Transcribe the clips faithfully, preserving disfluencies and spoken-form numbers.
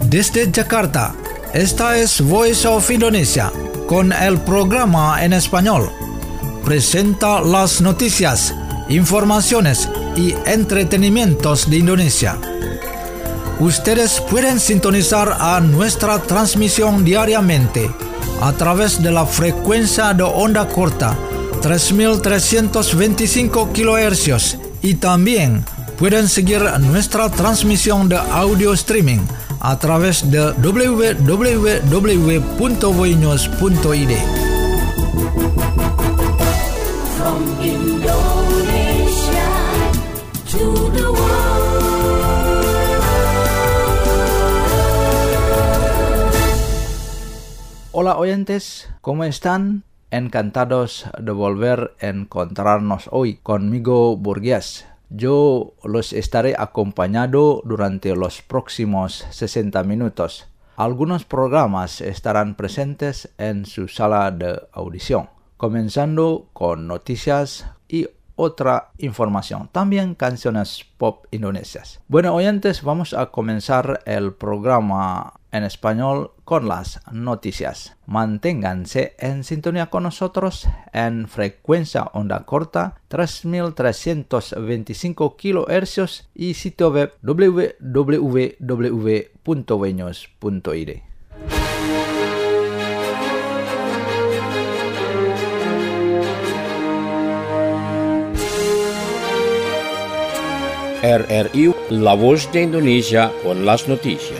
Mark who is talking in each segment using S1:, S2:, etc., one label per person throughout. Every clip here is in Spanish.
S1: Desde Jakarta, esta es Voice of Indonesia, con el programa en español. Presenta las noticias, informaciones y entretenimientos de Indonesia. Ustedes pueden sintonizar a nuestra transmisión diariamente a través de la frecuencia de onda corta tres mil trescientos veinticinco kilohercios y también pueden seguir nuestra transmisión de audio streaming a través de w w w punto voinews punto i d.
S2: From Indonesia to the world.
S3: Hola oyentes, ¿cómo están? Encantados de volver a encontrarnos hoy conmigo, Burgués. Yo los estaré acompañando durante los próximos sesenta minutos. Algunos programas estarán presentes en su sala de audición, comenzando con noticias y otra información, también canciones pop indonesias. Bueno, oyentes, vamos a comenzar el programa en español con las noticias. Manténganse en sintonía con nosotros en frecuencia onda corta tres mil trescientos veinticinco kilohercios y sitio web w w w punto voinews punto i d.
S4: R R I, La Voz de Indonesia con las noticias.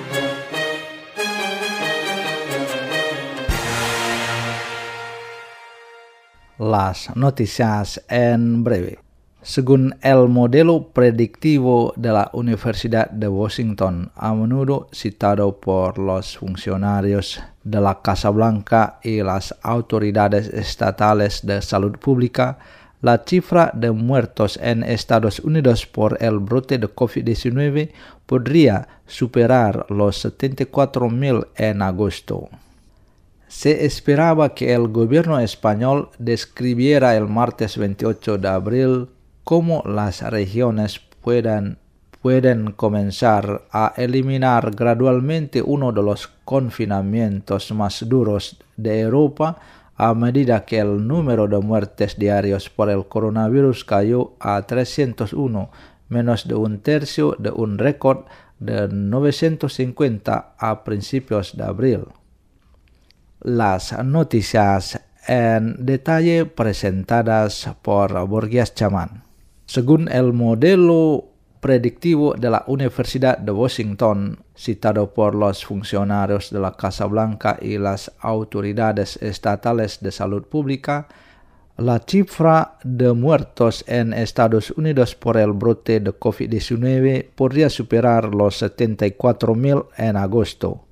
S3: Las noticias en breve. Según el modelo predictivo de la Universidad de Washington, a menudo citado por los funcionarios de la Casa Blanca y las autoridades estatales de salud pública, la cifra de muertos en Estados Unidos por el brote de covid diecinueve podría superar los setenta y cuatro mil en agosto. Se esperaba que el gobierno español describiera el martes veintiocho de abril cómo las regiones puedan, pueden comenzar a eliminar gradualmente uno de los confinamientos más duros de Europa a medida que el número de muertes diarios por el coronavirus cayó a trescientos uno, menos de un tercio de un récord de novecientos cincuenta a principios de abril. Las noticias en detalle presentadas por Burgués Chaman. Según el modelo predictivo de la Universidad de Washington, citado por los funcionarios de la Casa Blanca y las autoridades estatales de salud pública, la cifra de muertos en Estados Unidos por el brote de covid diecinueve podría superar los setenta y cuatro mil en agosto.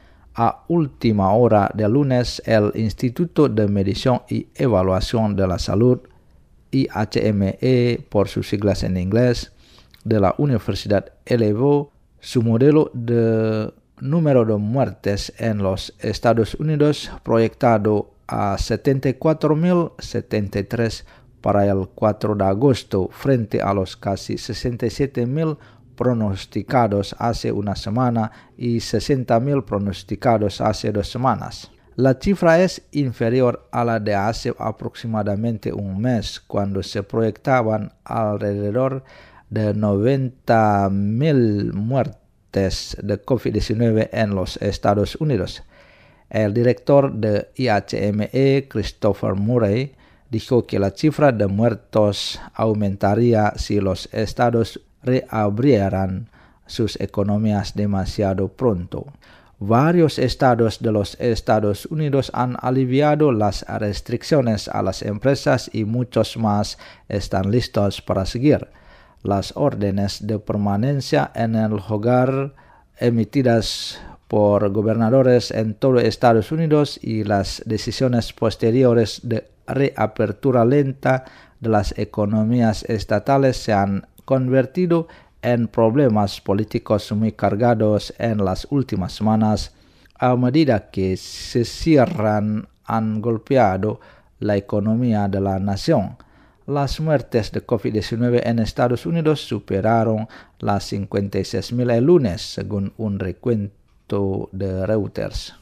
S3: A última hora de lunes, el Instituto de Medición y Evaluación de la Salud, I H M E por sus siglas en inglés, de la universidad elevó su modelo de número de muertes en los Estados Unidos proyectado a setenta y cuatro mil setenta y tres para el cuatro de agosto frente a los casi sesenta y siete mil pronosticados hace una semana y sesenta mil pronosticados hace dos semanas. La cifra es inferior a la de hace aproximadamente un mes, cuando se proyectaban alrededor de noventa mil muertes de covid diecinueve en los Estados Unidos. El director de I H M E, Christopher Murray, dijo que la cifra de muertos aumentaría si los estados reabrieran sus economías demasiado pronto. Varios estados de los Estados Unidos han aliviado las restricciones a las empresas y muchos más están listos para seguir. Las órdenes de permanencia en el hogar emitidas por gobernadores en todo Estados Unidos y las decisiones posteriores de reapertura lenta de las economías estatales se han convertido en problemas políticos muy cargados en las últimas semanas, a medida que se cierran han golpeado la economía de la nación. Las muertes de covid diecinueve en Estados Unidos superaron las cincuenta y seis mil el lunes, según un recuento foto de Reuters.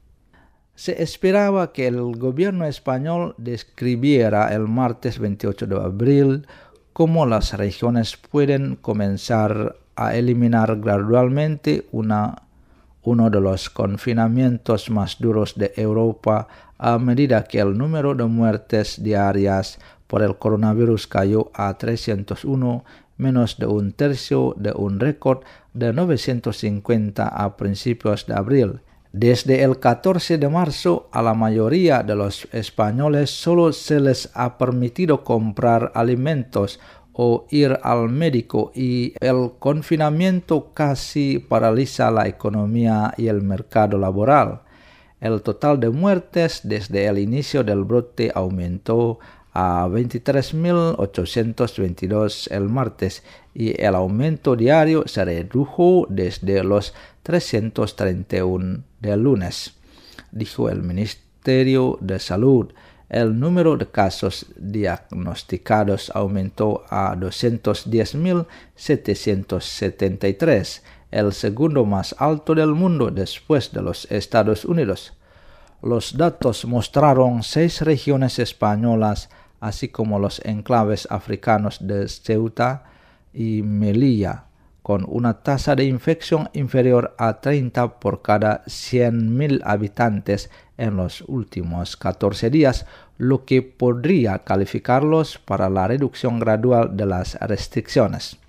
S3: Se esperaba que el gobierno español describiera el martes veintiocho de abril cómo las regiones pueden comenzar a eliminar gradualmente una, uno de los confinamientos más duros de Europa a medida que el número de muertes diarias por el coronavirus cayó a trescientos uno, menos de un tercio de un récord de novecientos cincuenta a principios de abril. Desde el catorce de marzo, a la mayoría de los españoles solo se les ha permitido comprar alimentos o ir al médico y el confinamiento casi paraliza la economía y el mercado laboral. El total de muertes desde el inicio del brote aumentó a veintitrés mil ochocientos veintidós el martes y el aumento diario se redujo desde los trescientos treinta y uno del lunes, dijo el Ministerio de Salud. El número de casos diagnosticados aumentó a doscientos diez mil setecientos setenta y tres, el segundo más alto del mundo después de los Estados Unidos. Los datos mostraron seis regiones españolas, así como los enclaves africanos de Ceuta y Melilla, con una tasa de infección inferior a treinta por cada cien mil habitantes en los últimos catorce días, lo que podría calificarlos para la reducción gradual de las restricciones.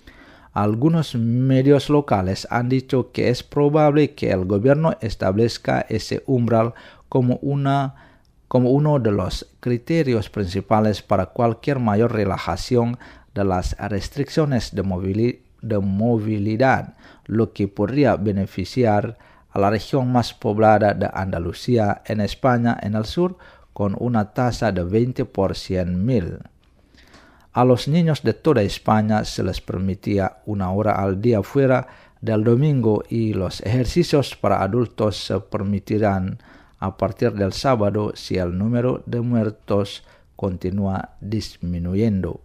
S3: Algunos medios locales han dicho que es probable que el gobierno establezca ese umbral como una como uno de los criterios principales para cualquier mayor relajación de las restricciones de, movili- de movilidad, lo que podría beneficiar a la región más poblada de Andalucía en España en el sur, con una tasa de veinte por cien mil. A los niños de toda España se les permitía una hora al día fuera del domingo y los ejercicios para adultos se permitirán a partir del sábado si el número de muertos continúa disminuyendo.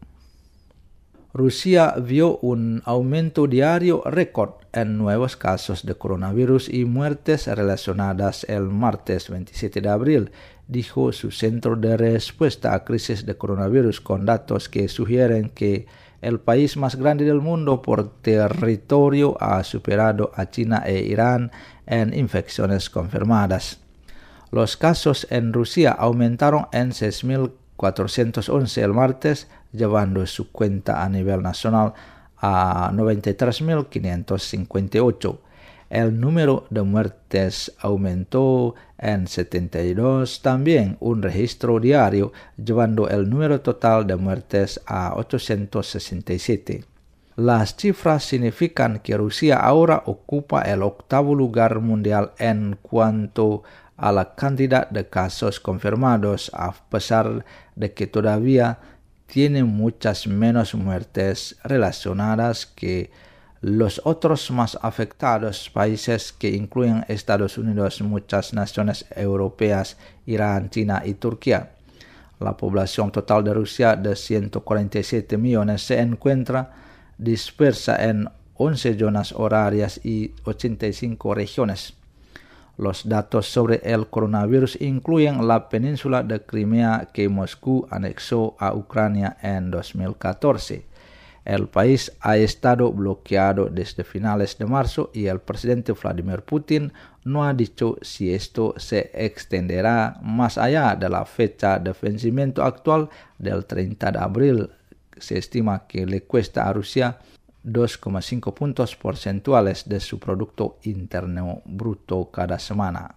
S3: Rusia vio un aumento diario récord en nuevos casos de coronavirus y muertes relacionadas el martes veintisiete de abril, dijo su centro de respuesta a crisis de coronavirus con datos que sugieren que el país más grande del mundo por territorio ha superado a China e Irán en infecciones confirmadas. Los casos en Rusia aumentaron en seis mil cuatrocientos once el martes, llevando su cuenta a nivel nacional a noventa y tres mil quinientos cincuenta y ocho. El número de muertes aumentó en setenta y dos, también un registro diario, llevando el número total de muertes a ochocientos sesenta y siete. Las cifras significan que Rusia ahora ocupa el octavo lugar mundial en cuanto a la cantidad de casos confirmados, a pesar de que todavía tiene muchas menos muertes relacionadas que los otros más afectados países, que incluyen Estados Unidos, muchas naciones europeas, Irán, China y Turquía. La población total de Rusia de ciento cuarenta y siete millones se encuentra dispersa en once zonas horarias y ochenta y cinco regiones. Los datos sobre el coronavirus incluyen la península de Crimea que Moscú anexó a Ucrania en dos mil catorce. El país ha estado bloqueado desde finales de marzo y el presidente Vladimir Putin no ha dicho si esto se extenderá más allá de la fecha de vencimiento actual del treinta de abril. Se estima que le cuesta a Rusia dos coma cinco puntos porcentuales de su Producto Interno Bruto cada semana.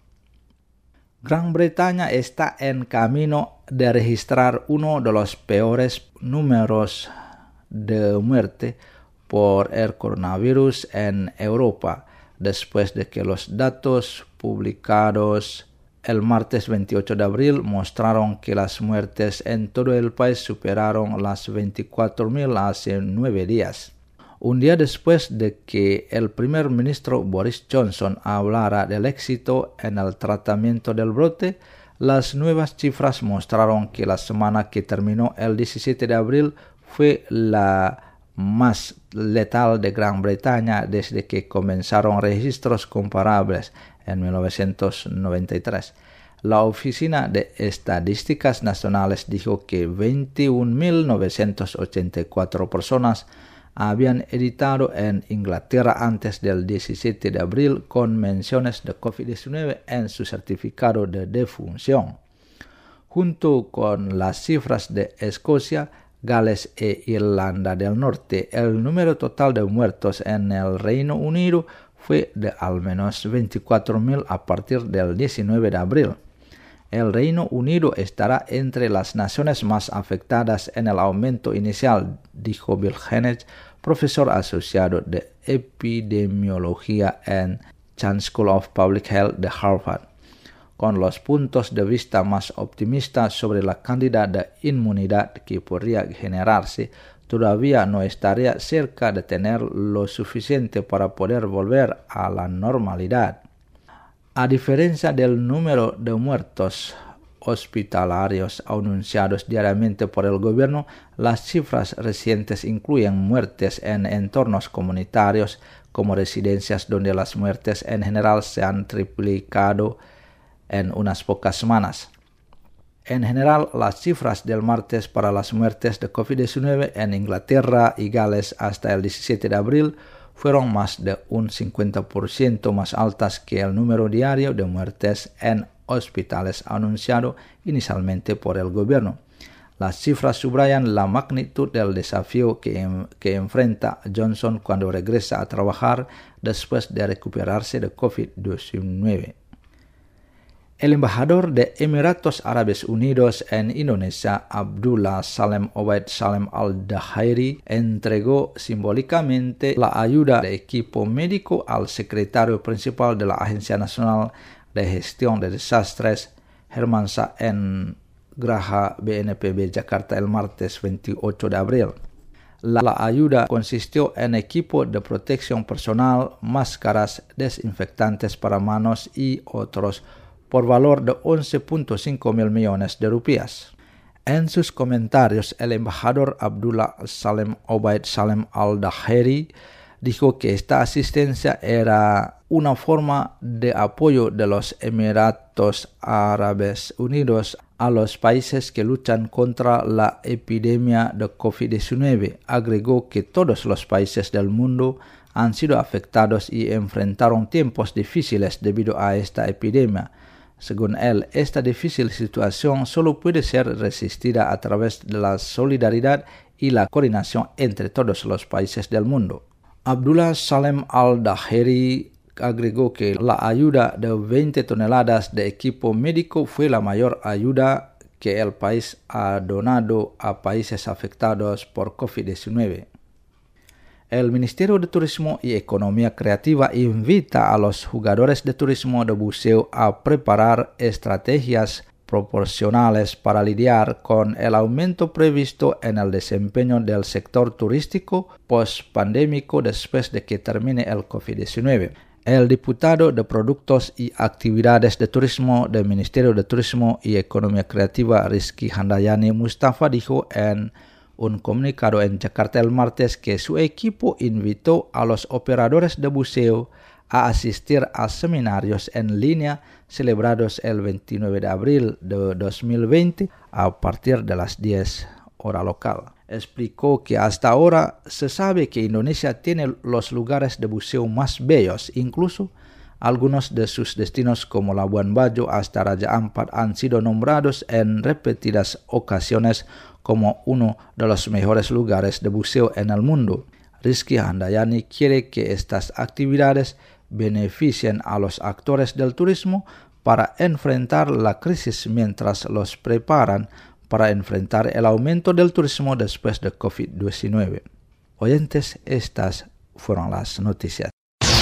S3: Gran Bretaña está en camino de registrar uno de los peores números de muerte por el coronavirus en Europa, después de que los datos publicados el martes veintiocho de abril mostraron que las muertes en todo el país superaron las veinticuatro mil hace nueve días. Un día después de que el primer ministro Boris Johnson hablara del éxito en el tratamiento del brote, las nuevas cifras mostraron que la semana que terminó el diecisiete de abril fue la más letal de Gran Bretaña desde que comenzaron registros comparables en mil novecientos noventa y tres. La Oficina de Estadísticas Nacionales dijo que veintiún mil novecientas ochenta y cuatro personas habían editado en Inglaterra antes del diecisiete de abril con menciones de COVID diecinueve en su certificado de defunción. Junto con las cifras de Escocia, Gales e Irlanda del Norte, el número total de muertos en el Reino Unido fue de al menos veinticuatro mil a partir del diecinueve de abril. El Reino Unido estará entre las naciones más afectadas en el aumento inicial, dijo Bill Hennett, profesor asociado de epidemiología en Chan School of Public Health de Harvard. Con los puntos de vista más optimistas sobre la cantidad de inmunidad que podría generarse, todavía no estaría cerca de tener lo suficiente para poder volver a la normalidad. A diferencia del número de muertos hospitalarios anunciados diariamente por el gobierno, las cifras recientes incluyen muertes en entornos comunitarios como residencias donde las muertes en general se han triplicado en unas pocas semanas. En general, las cifras del martes para las muertes de COVID diecinueve en Inglaterra y Gales hasta el diecisiete de abril fueron más de un cincuenta por ciento más altas que el número diario de muertes en hospitales anunciado inicialmente por el gobierno. Las cifras subrayan la magnitud del desafío que, que enfrenta Johnson cuando regresa a trabajar después de recuperarse de COVID diecinueve. El embajador de Emiratos Árabes Unidos en Indonesia, Abdullah Salem Obaid Salem Al-Dahiri, entregó simbólicamente la ayuda de equipo médico al secretario principal de la Agencia Nacional de Gestión de Desastres, Hermansyah en Graha B N P B Jakarta el martes veintiocho de abril. La, la ayuda consistió en equipo de protección personal, máscaras, desinfectantes para manos y otros por valor de once punto cinco mil millones de rupias. En sus comentarios, el embajador Abdullah Salem Obaid Salem Al-Dahiri dijo que esta asistencia era una forma de apoyo de los Emiratos Árabes Unidos a los países que luchan contra la epidemia de COVID diecinueve. Agregó que todos los países del mundo han sido afectados y enfrentaron tiempos difíciles debido a esta epidemia. Según él, esta difícil situación solo puede ser resistida a través de la solidaridad y la coordinación entre todos los países del mundo. Abdullah Salem Al-Dahiri agregó que la ayuda de veinte toneladas de equipo médico fue la mayor ayuda que el país ha donado a países afectados por COVID diecinueve. El Ministerio de Turismo y Economía Creativa invita a los jugadores de turismo de buceo a preparar estrategias proporcionales para lidiar con el aumento previsto en el desempeño del sector turístico post-pandémico después de que termine el COVID diecinueve. El diputado de Productos y Actividades de Turismo del Ministerio de Turismo y Economía Creativa, Rizky Handayani Mustafa, dijo en un comunicado en Jakarta el martes que su equipo invitó a los operadores de buceo a asistir a seminarios en línea celebrados el veintinueve de abril de dos mil veinte a partir de las diez hora local. Explicó que hasta ahora se sabe que Indonesia tiene los lugares de buceo más bellos, incluso algunos de sus destinos como Labuan Bajo hasta Raja Ampat han sido nombrados en repetidas ocasiones como uno de los mejores lugares de buceo en el mundo. Rizky Handayani quiere que estas actividades beneficien a los actores del turismo para enfrentar la crisis mientras los preparan para enfrentar el aumento del turismo después de COVID diecinueve. Oyentes, estas fueron las noticias.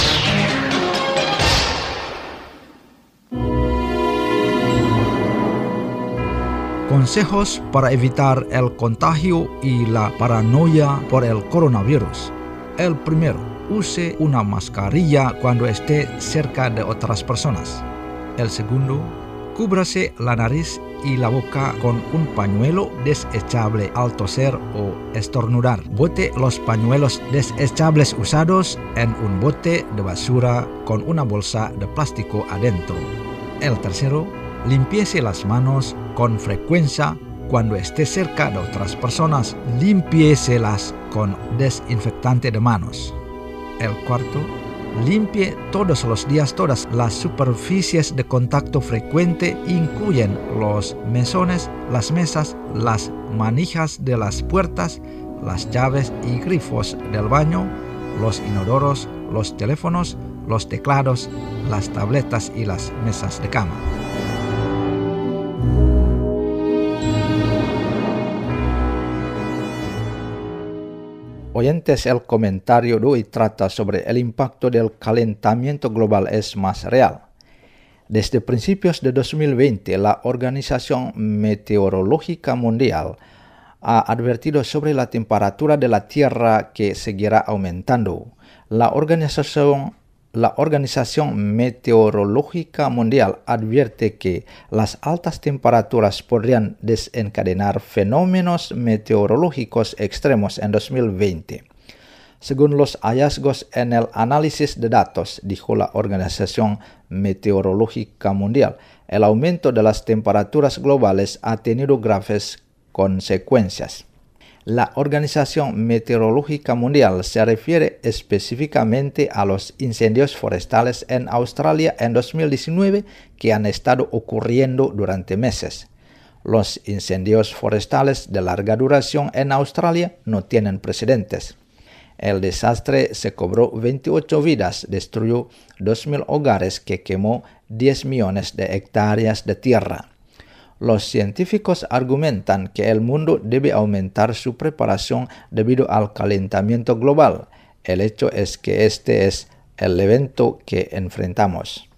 S1: Consejos para evitar el contagio y la paranoia por el coronavirus. El primero, use una mascarilla cuando esté cerca de otras personas. El segundo, cúbrase la nariz y la boca con un pañuelo desechable al toser o estornudar. Bote los pañuelos desechables usados en un bote de basura con una bolsa de plástico adentro. El tercero, limpiese las manos con frecuencia cuando esté cerca de otras personas. Limpiéselas con desinfectante de manos. El cuarto, limpie todos los días todas las superficies de contacto frecuente, incluyen los mesones, las mesas, las manijas de las puertas, las llaves y grifos del baño, los inodoros, los teléfonos, los teclados, las tabletas y las mesas de cama.
S3: Oyentes, el comentario de hoy trata sobre el impacto del calentamiento global es más real. Desde principios de dos mil veinte, la Organización Meteorológica Mundial ha advertido sobre la temperatura de la Tierra que seguirá aumentando. La Organización La Organización Meteorológica Mundial advierte que las altas temperaturas podrían desencadenar fenómenos meteorológicos extremos en dos mil veinte. Según los hallazgos en el análisis de datos, dijo la Organización Meteorológica Mundial, el aumento de las temperaturas globales ha tenido graves consecuencias. La Organización Meteorológica Mundial se refiere específicamente a los incendios forestales en Australia en dos mil diecinueve que han estado ocurriendo durante meses. Los incendios forestales de larga duración en Australia no tienen precedentes. El desastre se cobró veintiocho vidas, destruyó dos mil hogares que quemó diez millones de hectáreas de tierra. Los científicos argumentan que el mundo debe aumentar su preparación debido al calentamiento global. El hecho es que este es el evento que enfrentamos.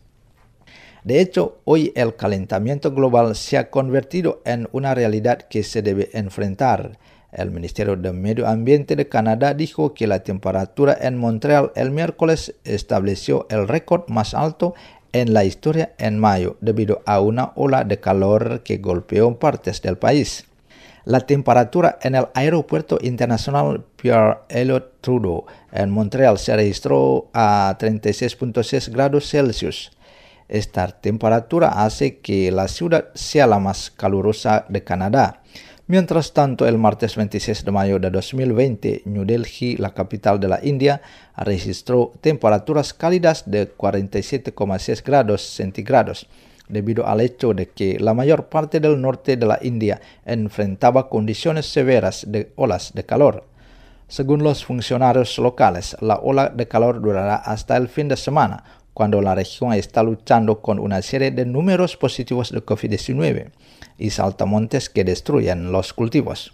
S3: De hecho, hoy el calentamiento global se ha convertido en una realidad que se debe enfrentar. El Ministerio de Medio Ambiente de Canadá dijo que la temperatura en Montreal el miércoles estableció el récord más alto en la historia en mayo, debido a una ola de calor que golpeó partes del país. La temperatura en el Aeropuerto Internacional Pierre Elliott Trudeau en Montreal se registró a treinta y seis punto seis grados Celsius. Esta temperatura hace que la ciudad sea la más calurosa de Canadá. Mientras tanto, el martes veintiséis de mayo de dos mil veinte, New Delhi, la capital de la India, registró temperaturas cálidas de cuarenta y siete coma seis grados centígrados, debido al hecho de que la mayor parte del norte de la India enfrentaba condiciones severas de olas de calor. Según los funcionarios locales, la ola de calor durará hasta el fin de semana, cuando la región está luchando con una serie de números positivos de COVID diecinueve y saltamontes que destruyen los cultivos.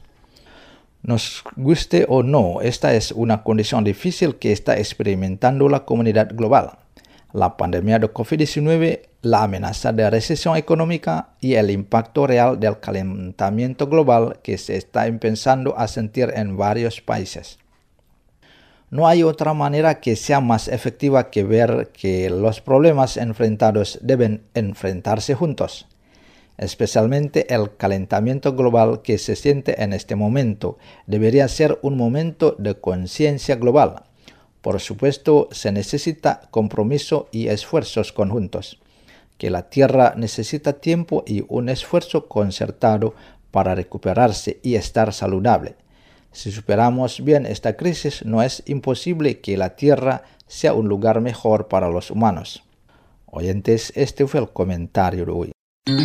S3: Nos guste o no, esta es una condición difícil que está experimentando la comunidad global. La pandemia de COVID diecinueve, la amenaza de recesión económica y el impacto real del calentamiento global que se está empezando a sentir en varios países. No hay otra manera que sea más efectiva que ver que los problemas enfrentados deben enfrentarse juntos. Especialmente el calentamiento global que se siente en este momento debería ser un momento de conciencia global. Por supuesto, se necesita compromiso y esfuerzos conjuntos, que la Tierra necesita tiempo y un esfuerzo concertado para recuperarse y estar saludable. Si superamos bien esta crisis, no es imposible que la Tierra sea un lugar mejor para los humanos. Oyentes, este fue el comentario de hoy.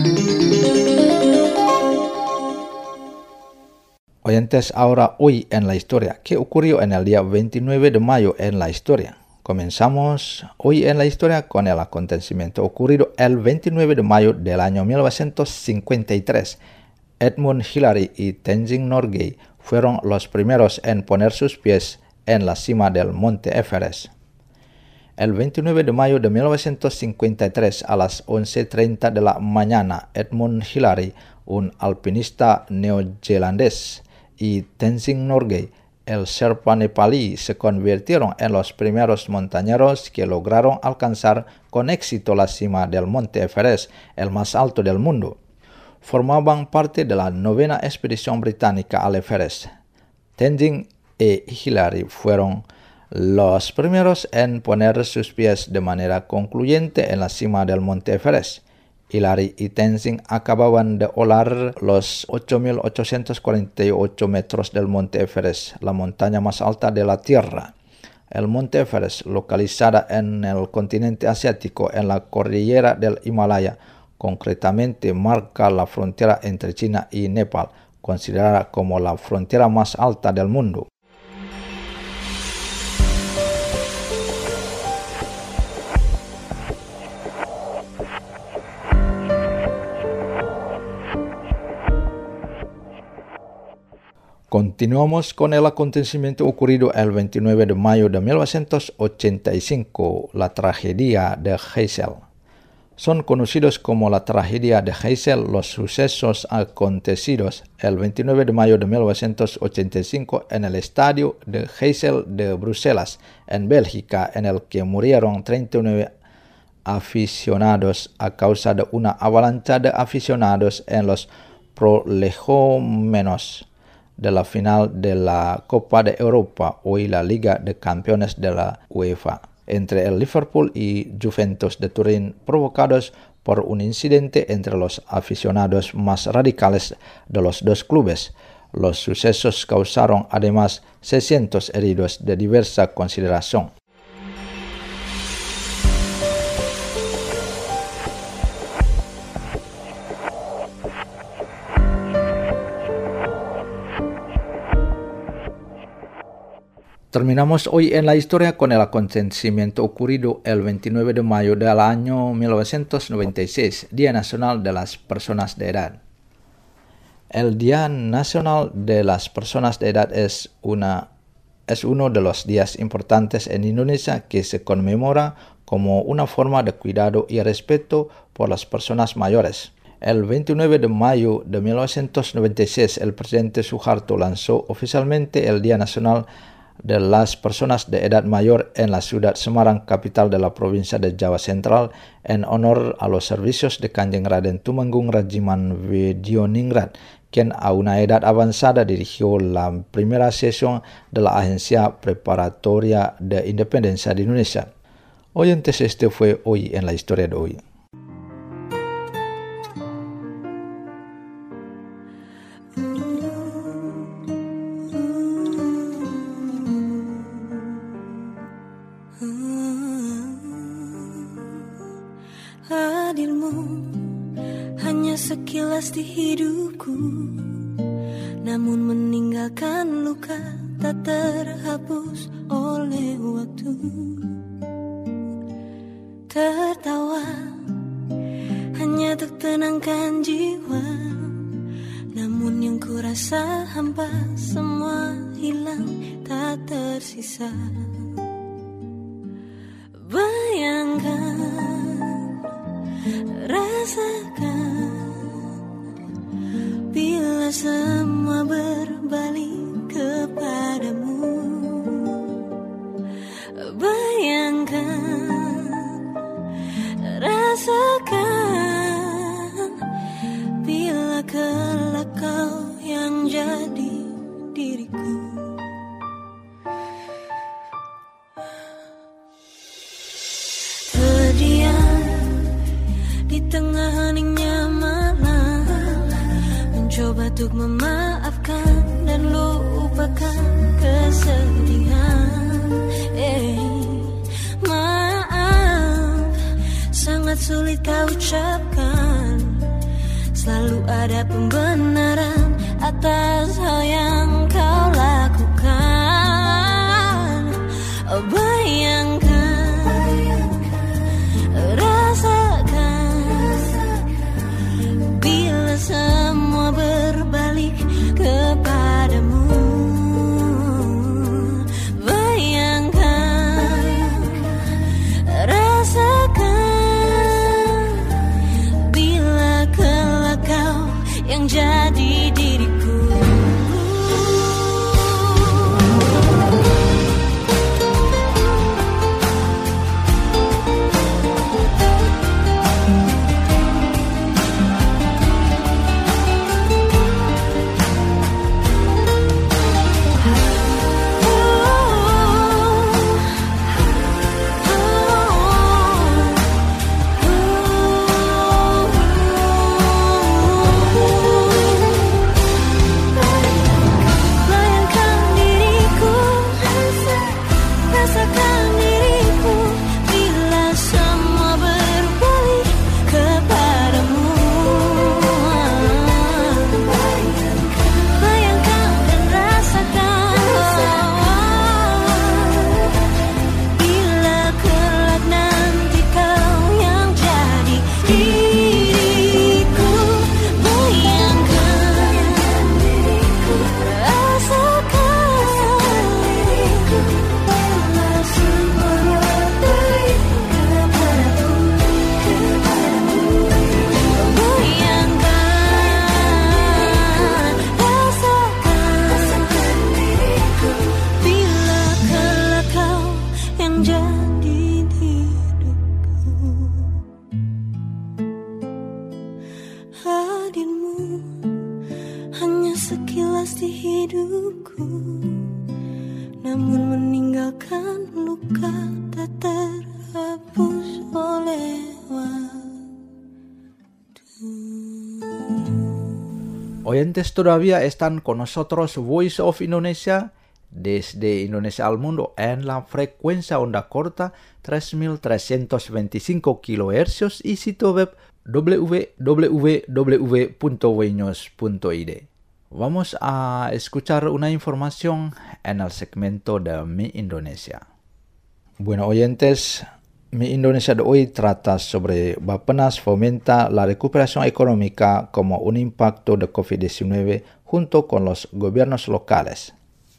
S3: Oyentes, ahora hoy en la historia. ¿Qué ocurrió en el día veintinueve de mayo en la historia? Comenzamos hoy en la historia con el acontecimiento ocurrido el veintinueve de mayo del año mil novecientos cincuenta y tres. Edmund Hillary y Tenzing Norgay fueron los primeros en poner sus pies en la cima del monte Everest. El veintinueve de mayo de mil novecientos cincuenta y tres a las once treinta de la mañana, Edmund Hillary, un alpinista neozelandés, y Tenzing Norgay, el Sherpa nepalí, se convirtieron en los primeros montañeros que lograron alcanzar con éxito la cima del monte Everest, el más alto del mundo. formaban parte de la novena expedición británica al Everest. Tenzing e Hillary fueron los primeros en poner sus pies de manera concluyente en la cima del monte Everest. Hillary y Tenzing acababan de olar los ocho mil ochocientos cuarenta y ocho metros del monte Everest, la montaña más alta de la Tierra. El monte Everest, localizada en el continente asiático en la cordillera del Himalaya, concretamente marca la frontera entre China y Nepal, considerada como la frontera más alta del mundo. Continuamos con el acontecimiento ocurrido el veintinueve de mayo de mil novecientos ochenta y cinco, la tragedia de Heysel. Son conocidos como la tragedia de Heysel los sucesos acontecidos el veintinueve de mayo de mil novecientos ochenta y cinco en el estadio de Heysel de Bruselas, en Bélgica, en el que murieron treinta y nueve aficionados a causa de una avalancha de aficionados en los prolegómenos de la final de la Copa de Europa, hoy la Liga de Campeones de la UEFA, entre el Liverpool y Juventus de Turín, provocados por un incidente entre los aficionados más radicales de los dos clubes. Los sucesos causaron además seiscientos heridos de diversa consideración. Terminamos hoy en la historia con el acontecimiento ocurrido el veintinueve de mayo del año mil novecientos noventa y seis, Día Nacional de las Personas de Edad. El Día Nacional de las Personas de Edad es, una, es uno de los días importantes en Indonesia que se conmemora como una forma de cuidado y respeto por las personas mayores. El veintinueve de mayo de mil novecientos noventa y seis, el presidente Suharto lanzó oficialmente el Día Nacional de las Personas de Edad Mayor en la ciudad Semarang, capital de la provincia de Java Central, en honor a los servicios de Kanjeng Raden Tumenggung Rajiman Widyoningrat, quien a una edad avanzada dirigió la primera sesión de la Agencia Preparatoria de Independencia de Indonesia. Oyentes, este fue Hoy en la Historia de hoy.
S5: Hadirmu hanya sekilas di hidupku, namun meninggalkan luka tak terhapus oleh waktu. Tertawa hanya untuk tenangkan jiwa, namun yang ku rasa hampa, semua hilang tak tersisa. Bayangkan, rasakan, bila semua berbalik kepadamu. Bayangkan, rasakan, bila kelak kau yang jadi diriku. Terdiam di tengah heningnya malam, mencoba untuk memaafkan dan lupakan kesedihan. Eh, maaf, sangat sulit kau ucapkan. Selalu ada pembenaran atas hal yang kau lakukan. Oh, bayangkan, rasakan, bila semua berbalik kepadamu. Bayangkan, rasakan, bila kelak kau yang jadi diriku. sekilas di hidupku, namun meninggalkan luka tak terhapus oleh waktu.
S3: Oyentes todavía están con nosotros Voice of Indonesia desde Indonesia al mundo en la frecuencia onda corta tres mil trescientos veinticinco kilohercios y sitio web w w w punto weños punto i d. Vamos a escuchar una información en el segmento de Mi Indonesia. Bueno, oyentes, Mi Indonesia de hoy trata sobre Bappenas fomenta la recuperación económica como un impacto de covid diecinueve junto con los gobiernos locales.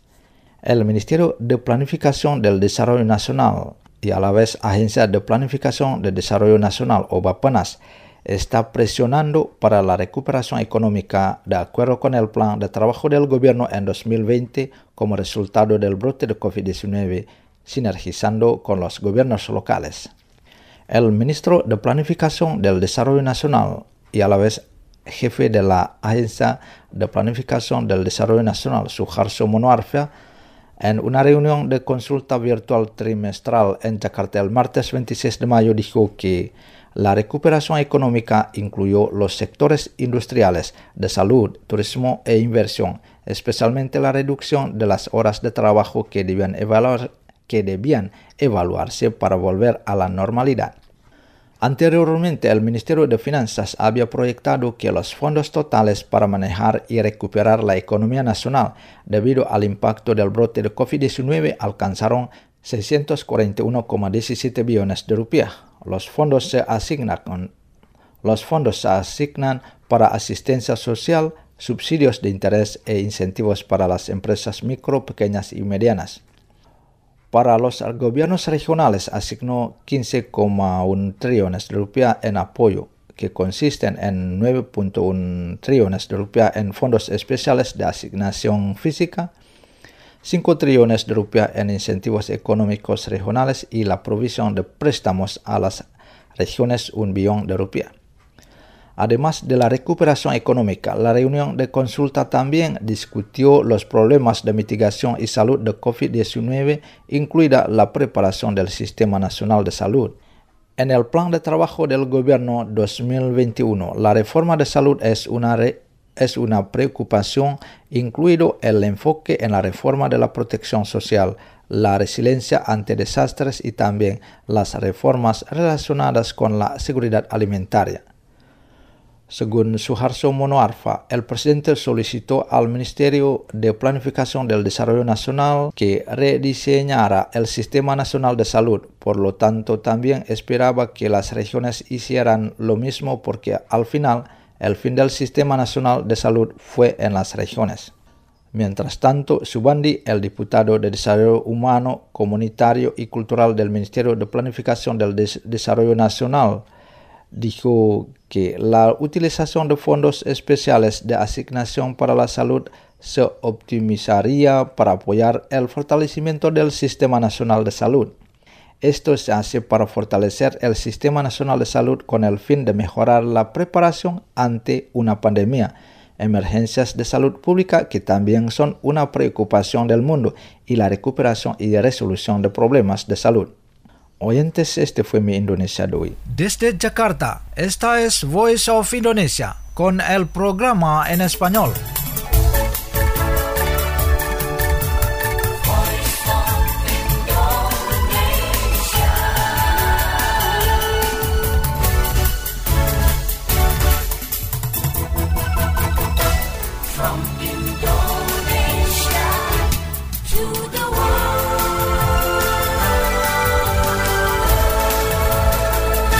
S3: El Ministerio de Planificación del Desarrollo Nacional y a la vez Agencia de Planificación de Desarrollo Nacional o Bappenas está presionando para la recuperación económica de acuerdo con el plan de trabajo del gobierno en dos mil veinte como resultado del brote de covid diecinueve, sinergizando con los gobiernos locales. El ministro de Planificación del Desarrollo Nacional y a la vez jefe de la Agencia de Planificación del Desarrollo Nacional, Suharso Monoarfa, en una reunión de consulta virtual trimestral en Jakarta el martes veintiséis de mayo dijo que la recuperación económica incluyó los sectores industriales, de salud, turismo e inversión, especialmente la reducción de las horas de trabajo que debían evaluar, que debían evaluarse para volver a la normalidad. Anteriormente, el Ministerio de Finanzas había proyectado que los fondos totales para manejar y recuperar la economía nacional debido al impacto del brote de covid diecinueve alcanzaron seiscientos cuarenta y uno coma diecisiete billones de rupias. Los fondos se asignan, los fondos se asignan para asistencia social, subsidios de interés e incentivos para las empresas micro, pequeñas y medianas. Para los gobiernos regionales asignó quince coma uno trillones de rupias en apoyo, que consisten en nueve punto uno trillones de rupias en fondos especiales de asignación física, cinco trillones de rupias en incentivos económicos regionales y la provisión de préstamos a las regiones un billón de rupias. Además de la recuperación económica, la reunión de consulta también discutió los problemas de mitigación y salud de covid diecinueve, incluida la preparación del Sistema Nacional de Salud. En el plan de trabajo del gobierno dos mil veintiuno, la reforma de salud es una, re, es una preocupación, incluido el enfoque en la reforma de la protección social, la resiliencia ante desastres y también las reformas relacionadas con la seguridad alimentaria. Según Suharso Monoarfa, el presidente solicitó al Ministerio de Planificación del Desarrollo Nacional que rediseñara el Sistema Nacional de Salud. Por lo tanto, también esperaba que las regiones hicieran lo mismo porque al final el fin del Sistema Nacional de Salud fue en las regiones. Mientras tanto, Subandi, el diputado de Desarrollo Humano, Comunitario y Cultural del Ministerio de Planificación del Des- Desarrollo Nacional, dijo que la utilización de fondos especiales de asignación para la salud se optimizaría para apoyar el fortalecimiento del Sistema Nacional de Salud. Esto se hace para fortalecer el Sistema Nacional de Salud con el fin de mejorar la preparación ante una pandemia, emergencias de salud pública que también son una preocupación del mundo y la recuperación y resolución de problemas de salud. Oyentes, este fue Mi Indonesia de hoy.
S1: Desde Jakarta, esta es Voice of Indonesia con el programa en español.
S2: From Indonesia to the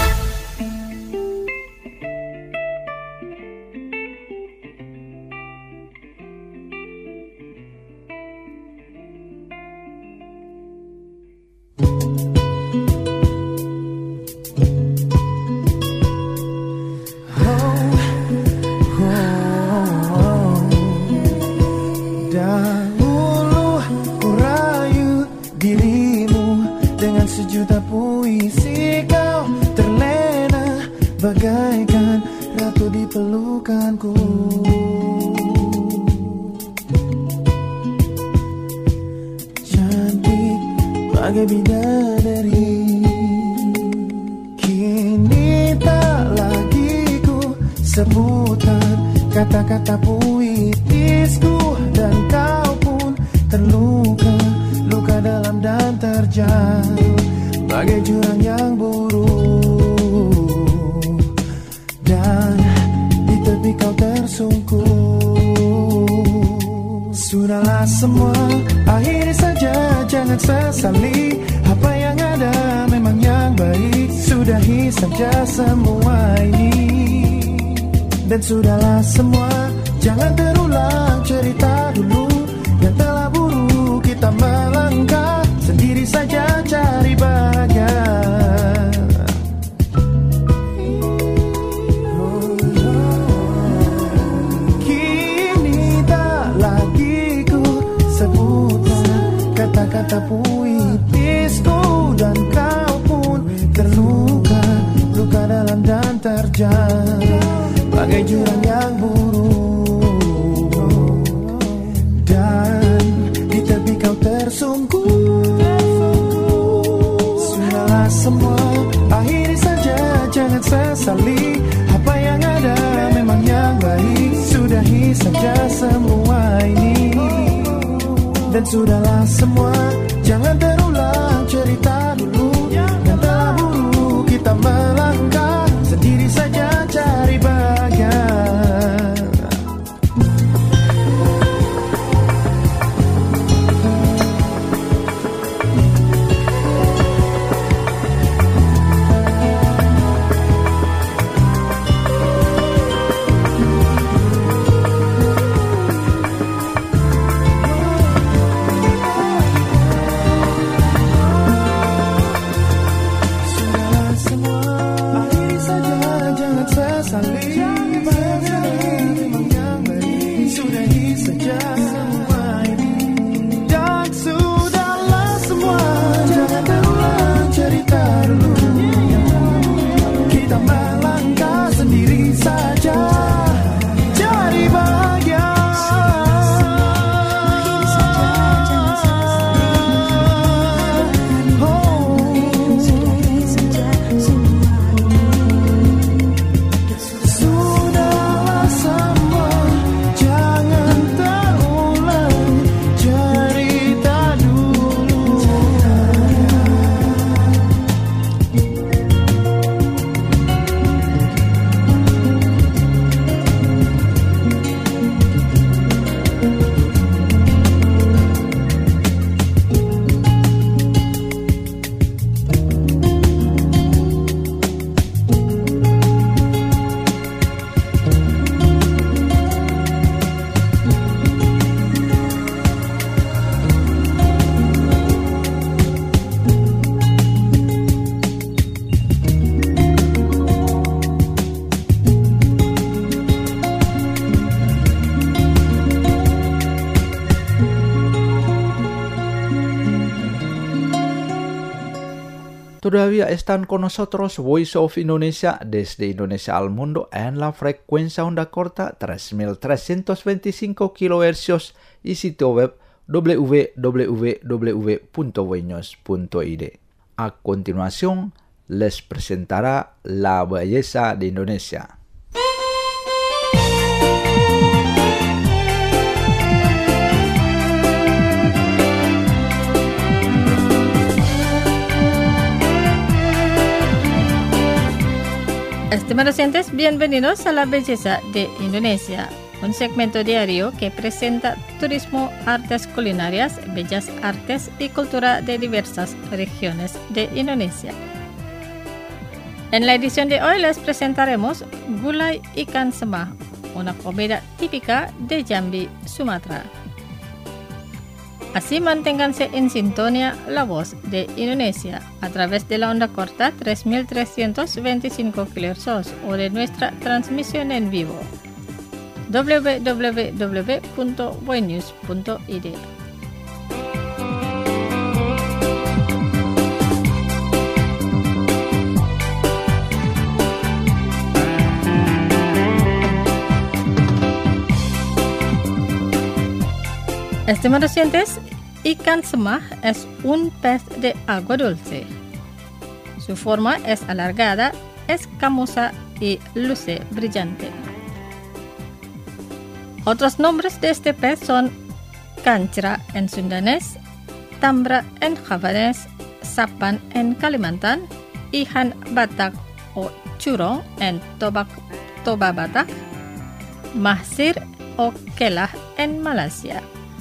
S2: world.
S6: bagai bidadari. Kini tak lagi ku sebutkan kata-kata puitisku, dan kau pun terluka, luka dalam dan terjauh bagai jurang yang buruk, dan di tepi kau tersungkur. Sudahlah semua, akhiri saja, jangan sesali. Apa yang ada memang yang baik, sudahi saja semua ini. Dan sudahlah semua, jangan terulang cerita dulu yang telah buruk. Kita melangkah sendiri saja cari bahagia. Kini tak lagi ku sebutkan kata-kata puitisku, dan kau pun terluka, luka dalam dan terjauh bagai jurang yang buruk, dan di tepi kau tersungkur. Sudahlah semua, akhiri saja, jangan sesali. Apa yang ada memang yang baik, sudahi saja semua ini. Dan sudahlah semua, jangan terulang cerita dulu yang telah buruk. Kita melangkah sendiri saja cari bahagia.
S3: Todavía están con nosotros Voice of Indonesia desde Indonesia al mundo en la frecuencia onda corta tres mil trescientos veinticinco kilohercios y sitio web w w w punto voinews punto i d. A continuación, les presentará la belleza de Indonesia.
S7: Estimados oyentes, bienvenidos a La Belleza de Indonesia, un segmento diario que presenta turismo, artes culinarias, bellas artes y cultura de diversas regiones de Indonesia. En la edición de hoy les presentaremos gulai ikan semah, una comida típica de Jambi, Sumatera. Así manténganse en sintonía La Voz de Indonesia a través de la onda corta tres mil trescientos veinticinco kilohercios o de nuestra transmisión en vivo w w w punto voinews punto i d. Estimados oyentes, ikan semah es un pez de agua dulce. Su forma es alargada, escamosa y luce brillante. Otros nombres de este pez son kancra en sundanés, tambra en javanés, sapan en Kalimantan, ikan batak o curong en Toba, Toba Batak, mahsir o kelah en Malasia.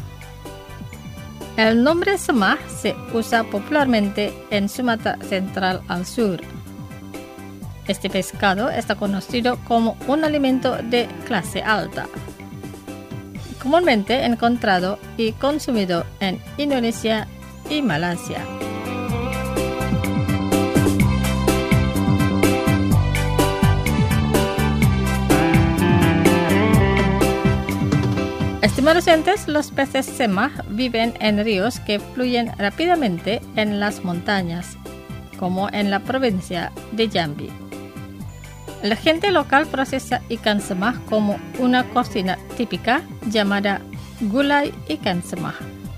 S7: El nombre semah se usa popularmente en Sumatra Central al sur. Este pescado está conocido como un alimento de clase alta, comúnmente encontrado y consumido en Indonesia y Malasia. Estimados oyentes, los peces semah viven en ríos que fluyen rápidamente en las montañas, como en la provincia de Jambi. La gente local procesa ikan semah como una cocina típica llamada gulai ikan semah.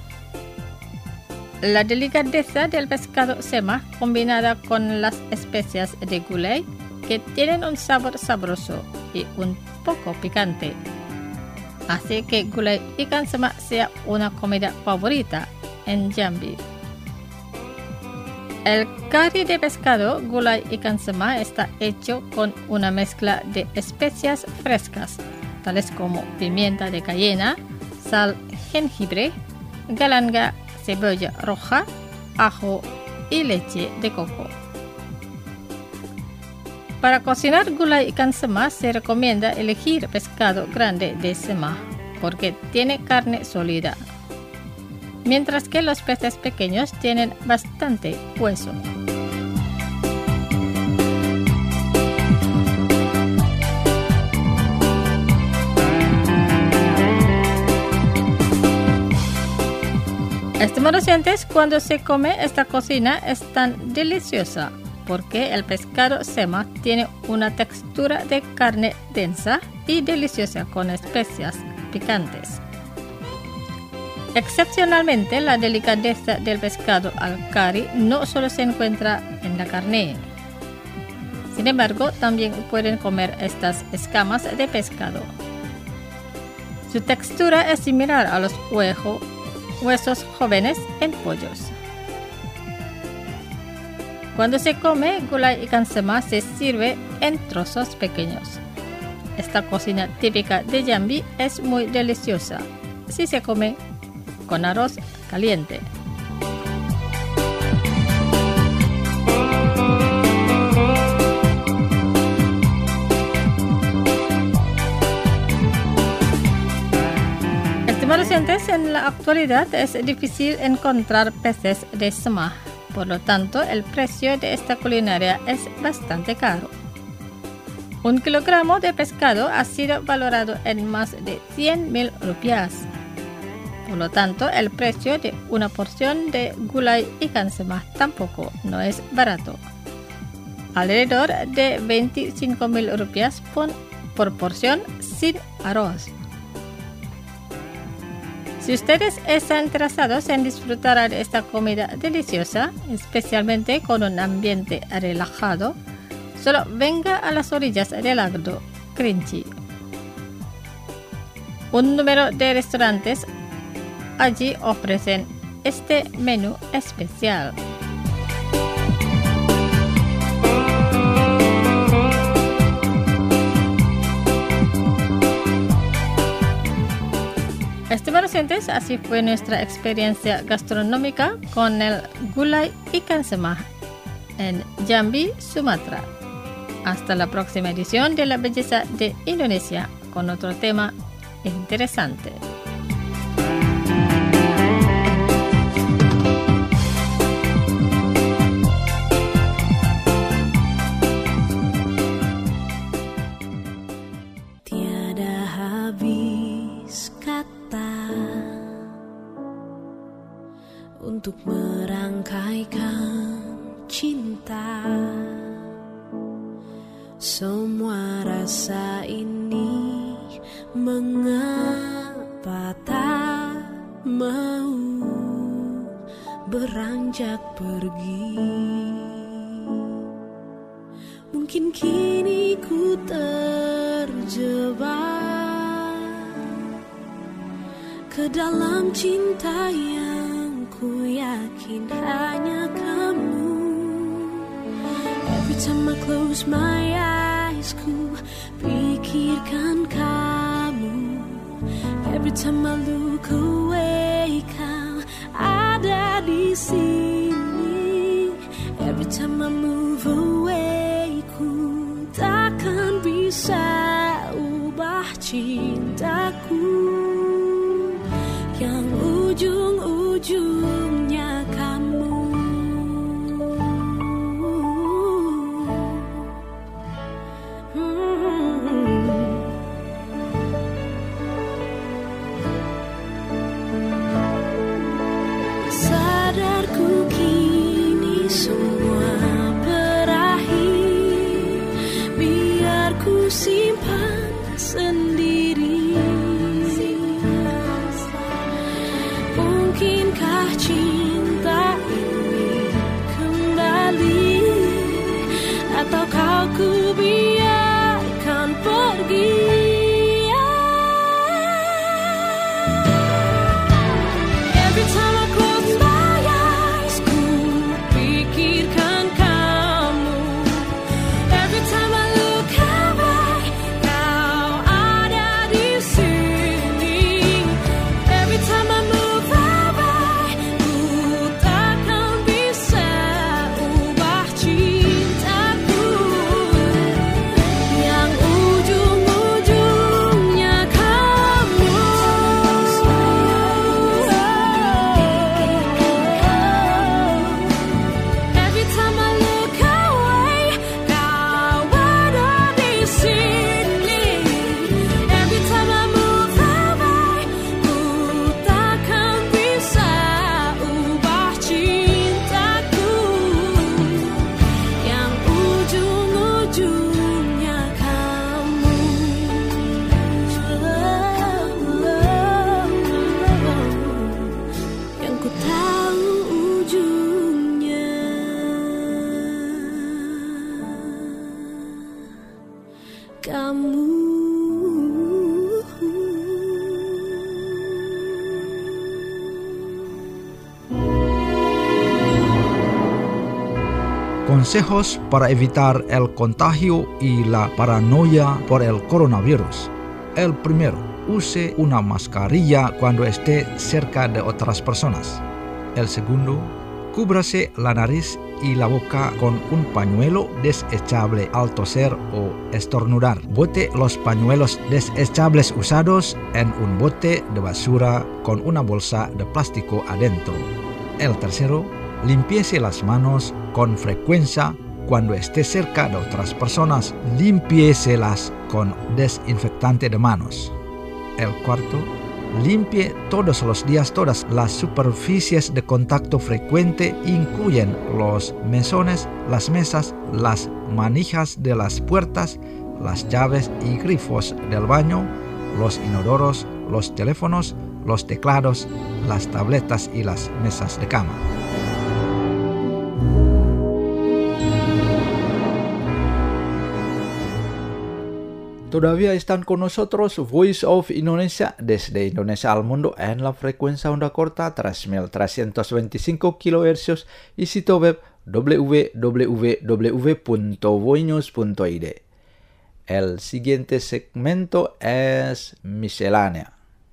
S7: La delicadeza del pescado semah combinada con las especias de gulai, que tienen un sabor sabroso y un poco picante, hace que gulai ikan semah sea una comida favorita en Jambi. El curry de pescado gulai ikan semah está hecho con una mezcla de especias frescas, tales como pimienta de cayena, sal, jengibre, galanga, cebolla roja, ajo y leche de coco. Para cocinar gulai ikan semah se recomienda elegir pescado grande de semah porque tiene carne sólida, mientras que los peces pequeños tienen bastante hueso. Estimados oyentes, cuando se come esta cocina es tan deliciosa porque el pescado semah tiene una textura de carne densa y deliciosa con especias picantes. Excepcionalmente, la delicadeza del pescado al curry no solo se encuentra en la carne. Sin embargo, también pueden comer estas escamas de pescado. Su textura es similar a los hueso, huesos jóvenes en pollos. Cuando se come gulai ikan semah se sirve en trozos pequeños. Esta cocina típica de Jambi es muy deliciosa si se come con arroz caliente. Estimados oyentes, en la actualidad es difícil encontrar peces de semah. Por lo tanto, el precio de esta culinaria es bastante caro. Un kilogramo de pescado ha sido valorado en más de cien mil rupias. Por lo tanto, el precio de una porción de gulai ikan semah tampoco no es barato. Alrededor de veinticinco mil rupias por, por porción sin arroz. Si ustedes están interesados en disfrutar de esta comida deliciosa, especialmente con un ambiente relajado, solo venga a las orillas del lago Kerinci. Un número de restaurantes allí ofrecen este menú especial. Estimados oyentes, así fue nuestra experiencia gastronómica con el gulai ikan semah en Jambi, Sumatra. Hasta la próxima edición de La Belleza de Indonesia con otro tema interesante.
S5: Untuk merangkaikan cinta, semua rasa ini mengapa tak mau. beranjak pergi. Mungkin kini ku terjebak ke dalam cinta yang ku yakin hanya kamu. Every time I close my eyes, ku pikirkan kamu. Every time I look away, kau ada di sini. Every time I move away, ku takkan bisa ubah cintaku yang ujung-ujungnya kamu. Sadarku kini semua berakhir, biar ku simpan sendiri. Mungkinkah cinta ini kembali, atau kau ku biarkan pergi? Every time I close my eyes, ku pikirkan kamu. Every time I look away, kau ada di sini. Every time I move away, ku takkan bisa ubah cintaku yang ujung-ujungnya kamu. Every time I look away, kau ada di sini. Every time I move away, ku takkan bisa ubah cintaku yang ujung-ujungnya kamu. Yang ku tahu ujungnya kamu.
S1: Consejos para evitar el contagio y la paranoia por el coronavirus. El primero, use una mascarilla cuando esté cerca de otras personas. El segundo, cúbrase la nariz y la boca con un pañuelo desechable al toser o estornudar. Bote los pañuelos desechables usados en un bote de basura con una bolsa de plástico adentro. El tercero, limpiese las manos con frecuencia cuando esté cerca de otras personas. Limpiéselas con desinfectante de manos. El cuarto, limpie todos los días todas las superficies de contacto frecuente, incluyen los mesones, las mesas, las manijas de las puertas, las llaves y grifos del baño, los inodoros, los teléfonos, los teclados, las tabletas y las mesas de cama.
S3: Todavía están con nosotros Voice of Indonesia desde Indonesia al mundo en la frecuencia onda corta tres mil trescientos veinticinco kilohercios y sitio web w w w punto voinews punto i d. El siguiente segmento es miscelánea.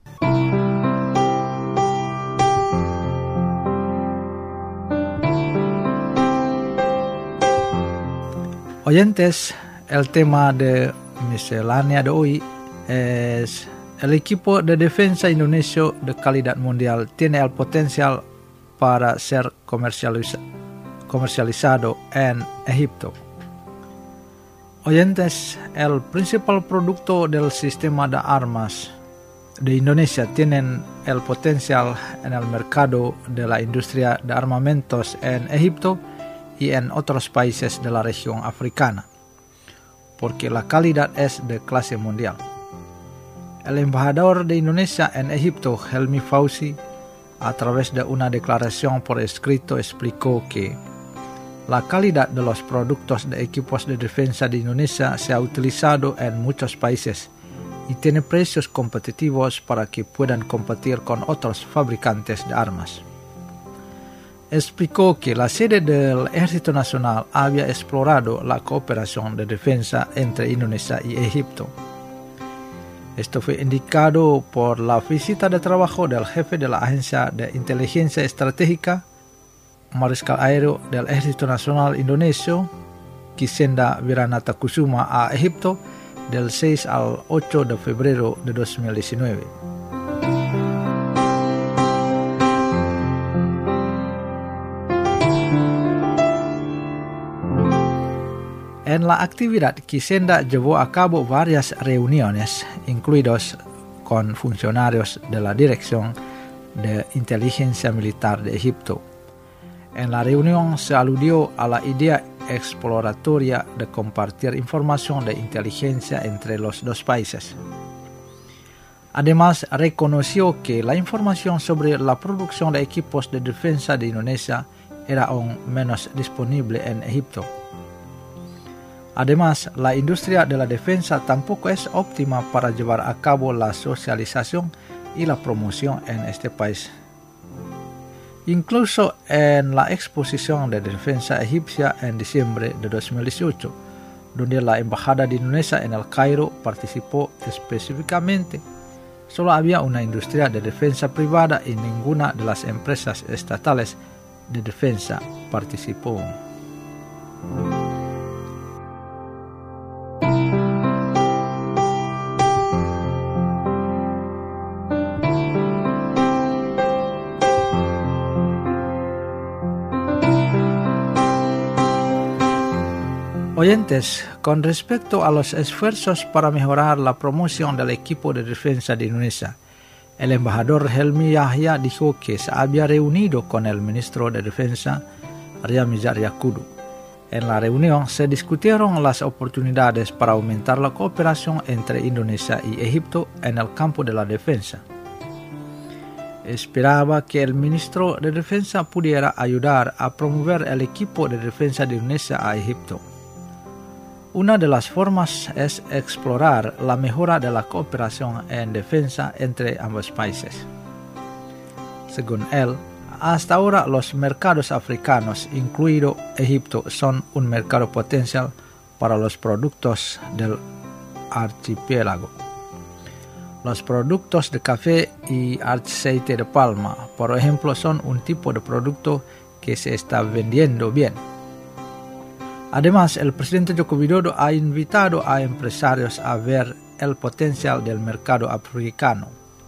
S1: Oyentes, el tema de miscelánea de hoy es: el equipo de defensa indonesio de calidad mundial tiene el potencial para ser comercializa- comercializado en Egipto. Oyentes, el principal producto del sistema de armas de Indonesia tienen el potencial en el mercado de la industria de armamentos en Egipto y en otros países de la región africana, porque la calidad es de clase mundial. El embajador de Indonesia en Egipto, Helmi Fauzi, a través de una declaración por escrito, explicó que la calidad de los productos de equipos de defensa de Indonesia se ha utilizado en muchos países y tiene precios competitivos para que puedan competir con otros fabricantes de armas. Explicó que la sede del Ejército Nacional había explorado la cooperación de defensa entre Indonesia y Egipto. Esto fue indicado por la visita de trabajo del jefe de la Agencia de Inteligencia Estratégica, Mariscal Aéreo del Ejército Nacional Indonesio, Kisenda Wiranata-Kusuma, a Egipto del seis al ocho de febrero de dos mil diecinueve. En la actividad, Kisenda llevó a cabo varias reuniones, incluidos con funcionarios de la Dirección de Inteligencia Militar de Egipto. En la reunión se aludió a la idea exploratoria de compartir información de inteligencia entre los dos países. Además, reconoció que la información sobre la producción de equipos de defensa de Indonesia era aún menos disponible en Egipto. Además, la industria de la defensa tampoco es óptima para llevar a cabo la socialización y la promoción en este país. Incluso en la exposición de defensa egipcia en diciembre de dos mil dieciocho, donde la Embajada de Indonesia en El Cairo participó específicamente, solo había una industria de defensa privada y ninguna de las empresas estatales de defensa participó. Oyentes, con respecto a los esfuerzos para mejorar la promoción del equipo de defensa de Indonesia, el embajador Helmi Yahya dijo que se había reunido con el ministro de Defensa, Ria Mizar Yakudu. En la reunión se discutieron las oportunidades para aumentar la cooperación entre Indonesia y Egipto en el campo de la defensa. Esperaba que el ministro de Defensa pudiera ayudar a promover el equipo de defensa de Indonesia a Egipto. Una de las formas es explorar la mejora de la cooperación en defensa entre ambos países. Según él, hasta ahora los mercados africanos, incluido Egipto, son un mercado potencial para los productos del archipiélago. Los productos de café y aceite de palma, por ejemplo, son un tipo de producto que se está vendiendo bien. Además, el presidente Joko Widodo ha invitado a empresarios a ver el potencial del mercado africano.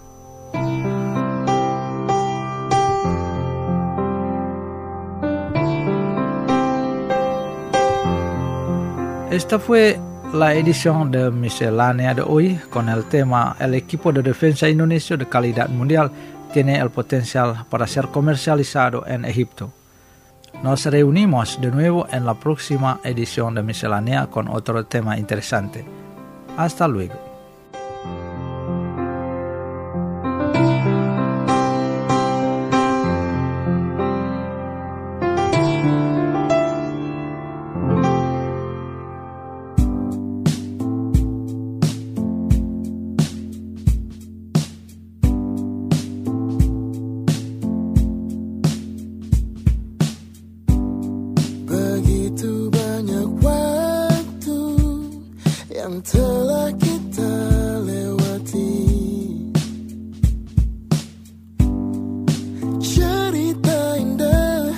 S1: Esta fue la edición de Miscelánea de hoy con el tema El equipo de defensa indonesio de calidad mundial tiene el potencial para ser comercializado en Egipto. Nos reunimos de nuevo en la próxima edición de Miscelánea con otro tema interesante. Hasta luego.
S6: Telah kita lewati, cerita indah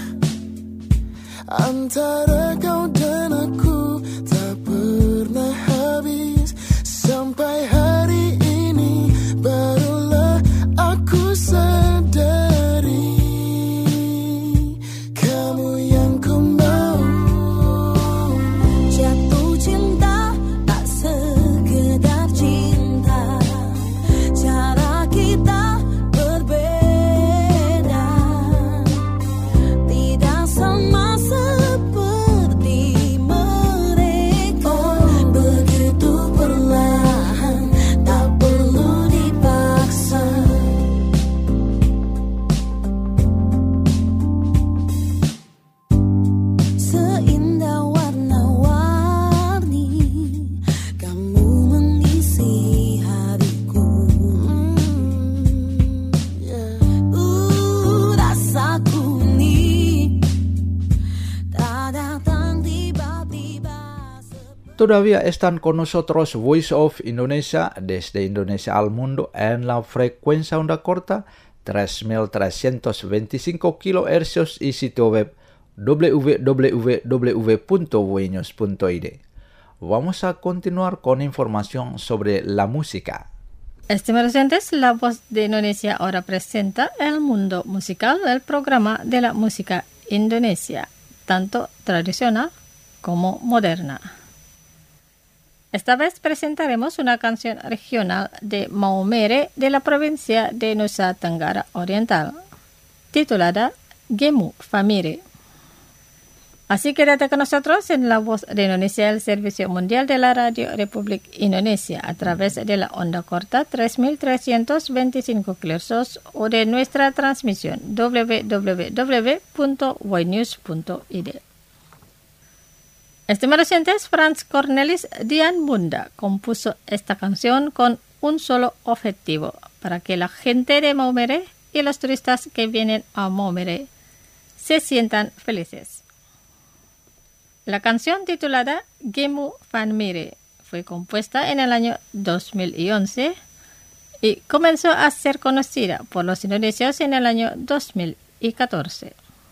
S6: antara kau dan aku tak pernah habis. Sampai hari ini barulah aku sadari kamu yang ku mau.
S5: Jatuh cinta tak sekedar cinta, cara kita berbeda, tidak sama seperti
S3: Todavía están con nosotros Voice of Indonesia desde Indonesia al mundo en la frecuencia onda corta tres mil trescientos veinticinco kilohercios y sitio web w w w punto voinews punto i d. Vamos a continuar con información sobre la música.
S7: Estimados oyentes, La Voz de Indonesia ahora presenta el mundo musical del programa de la música indonesia, tanto tradicional como moderna. Esta vez presentaremos una canción regional de Maumere de la provincia de Nusa Tenggara Oriental, titulada Gemu Famire. Así quédate con nosotros en La Voz de Indonesia, el servicio mundial de la Radio Republik Indonesia, a través de la onda corta tres mil trescientos veinticinco kilohercios o de nuestra transmisión w w w punto voinews punto i d. Estimados oyentes, Franz Cornelis Diamunda compuso esta canción con un solo objetivo, para que la gente de Maumere y los turistas que vienen a Maumere se sientan felices. La canción titulada Gemu Famire fue compuesta en el año dos mil once y comenzó a ser conocida por los indonesios en el año dos mil catorce.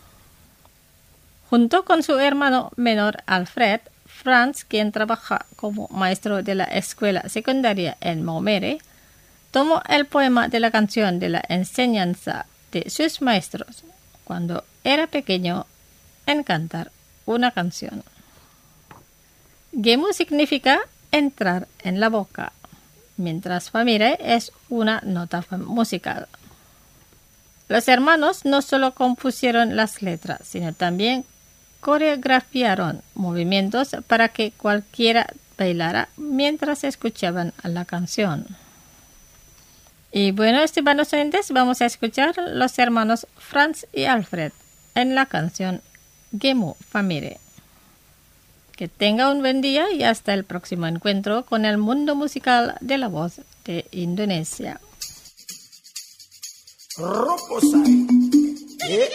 S7: Junto con su hermano menor Alfred, Franz, quien trabaja como maestro de la escuela secundaria en Maumere, tomó el poema de la canción de la enseñanza de sus maestros cuando era pequeño en cantar una canción. Gemu significa entrar en la boca, mientras famire es una nota musical. Los hermanos no solo compusieron las letras, sino también coreografiaron movimientos para que cualquiera bailara mientras escuchaban la canción. Y bueno, estimados oyentes, vamos a escuchar los hermanos Franz y Alfred en la canción Gemu Famire. Que tenga un buen día y hasta el próximo encuentro con el mundo musical de La Voz de Indonesia.
S6: Roposai. Eh.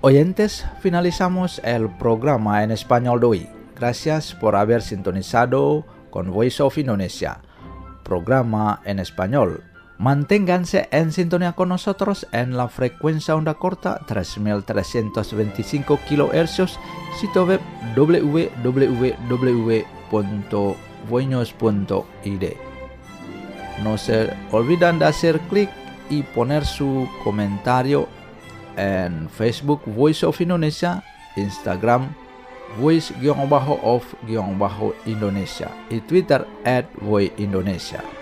S3: oyentes, finalizamos el programa en español de hoy. Gracias por haber sintonizado con Voice of Indonesia, programa en español. Manténganse en sintonía con nosotros en la frecuencia onda corta tres mil trescientos veinticinco kilohercios, sitio web w w w punto voinos punto i d. No se olvidan de hacer clic y poner su comentario en Facebook Voice of Indonesia, Instagram voice-of-indonesia y Twitter at voice indonesia.